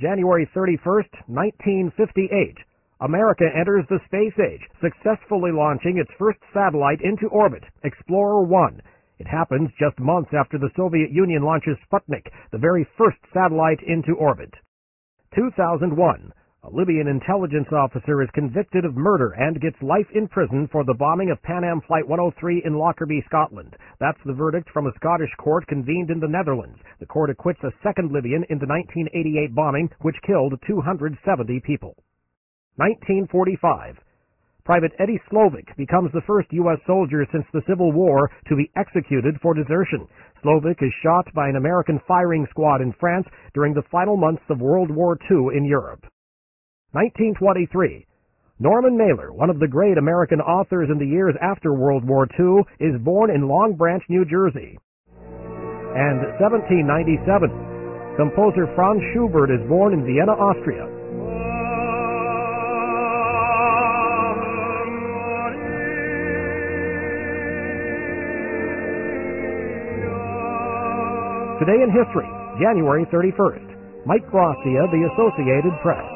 January 31st, 1958. America enters the space age, successfully launching its first satellite into orbit, Explorer 1. It happens just months after the Soviet Union launches Sputnik, the very first satellite into orbit. 2001. A Libyan intelligence officer is convicted of murder and gets life in prison for the bombing of Pan Am Flight 103 in Lockerbie, Scotland. That's the verdict from a Scottish court convened in the Netherlands. The court acquits a second Libyan in the 1988 bombing, which killed 270 people. 1945. Private Eddie Slovik becomes the first U.S. soldier since the Civil War to be executed for desertion. Slovik is shot by an American firing squad in France during the final months of World War II in Europe. 1923. Norman Mailer, one of the great American authors in the years after World War II, is born in Long Branch, New Jersey. And 1797. Composer Franz Schubert is born in Vienna, Austria. Today in history, January 31st. Mike Gracia, The Associated Press.